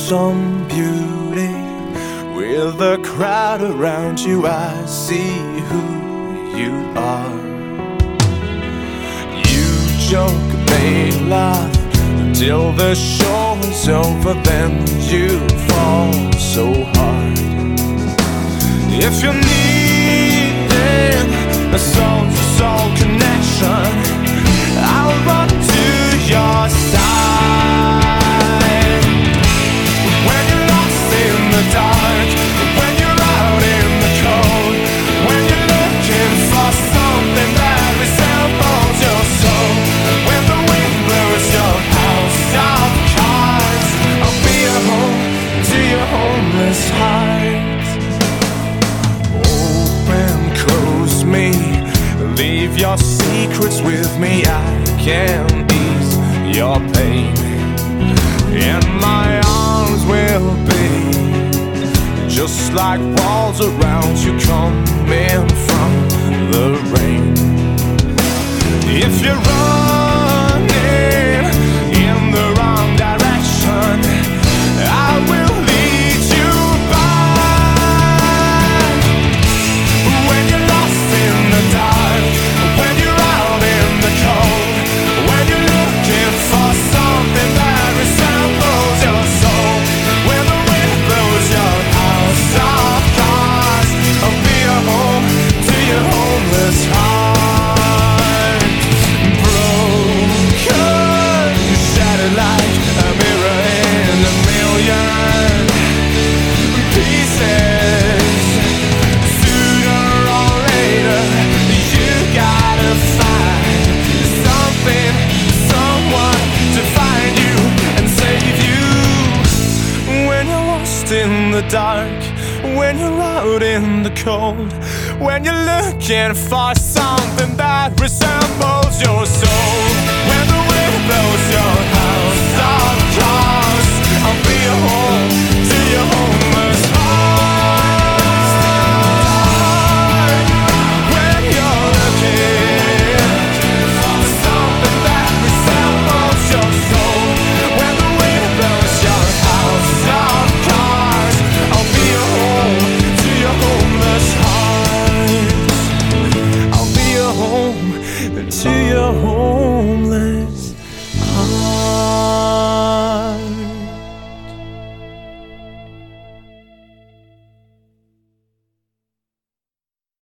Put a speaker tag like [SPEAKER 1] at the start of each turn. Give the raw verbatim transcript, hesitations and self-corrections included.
[SPEAKER 1] some beauty. With a crowd around you, I see who you are. You joke, they laugh till the show is over, then you fall so hard. If you're needing a soul-to-soul connection, I'll run to your side. When you're lost in the dark, when you're out in the cold, when you're looking for something that resembles your soul, when the wind blows your house of cards, I'll be a home to your homeless heart. Open, close me, leave your secrets with me. I can ease your pain, and my arms will be just like walls around you, coming from the rain. If you're running in the wrong direction, I will lead you back. When you're lost in the dark, when you're out in the cold, when you're looking for something that resembles your soul, when the wind blows your house of cards, I'll be a home to your homeless heart. Broken, shattered like a mirror in a million pieces. Sooner or later, you gotta find something, someone to find you and save you. When you're lost in the dark, when you're out in the cold, when you're looking for something that resembles your soul, when the wind blows your house of cards, I'll be a home to your home.